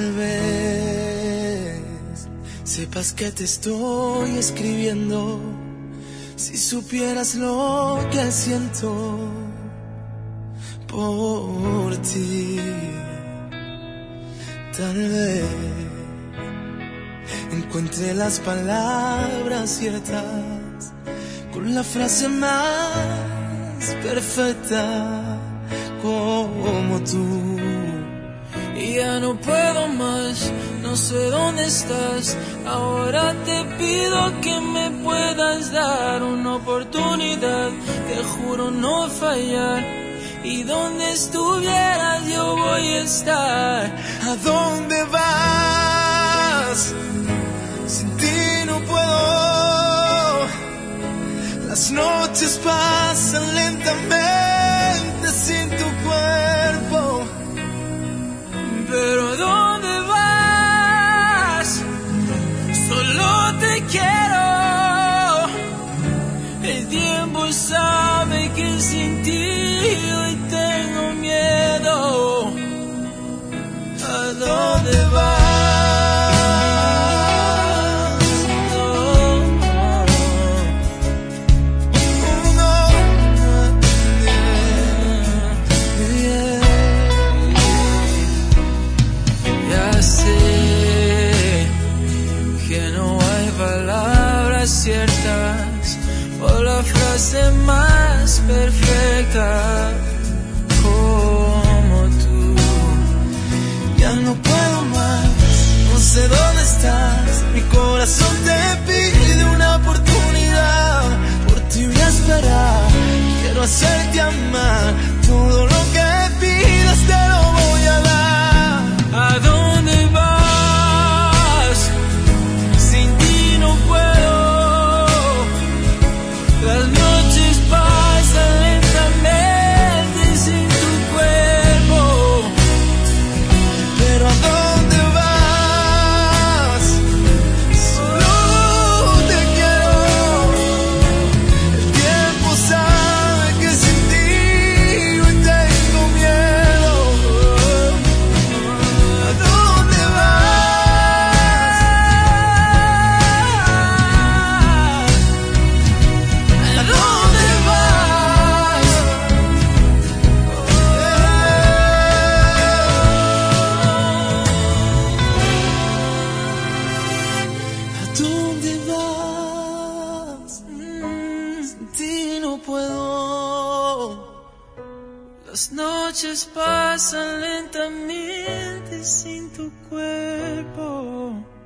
vez sepas que te estoy escribiendo. Si supieras lo que siento por ti, tal vez encuentre las palabras ciertas con la frase más perfecta como tú. Y ya no puedo más, no sé dónde estás. Ahora te pido que me puedas dar una oportunidad. Te juro no fallar. Y donde estuvieras yo voy a estar. ¿A dónde vas? Sin ti no puedo. Las noches pasan lentamente sin tu cuerpo. Pero ¿a dónde vas? Solo te quiero. El tiempo sabe que sin ti hoy tengo miedo. ¿A dónde vas? Ciertas o la frase más perfecta como tú. Ya no puedo más, no sé dónde estás. Mi corazón te pide una oportunidad. Por ti voy a esperar, quiero hacerte amar. Todo lo que pidas te lo voy a dar. ¿A dónde vas? Sin ti no puedo. Las noches pasan lentamente sin tu cuerpo. Pero ¿a dónde vas? Solo te quiero. El tiempo sabe que sin ti hoy tengo miedo. ¿A dónde vas? ¿Dónde vas? Sin ti no puedo. Las noches pasan lentamente sin tu cuerpo.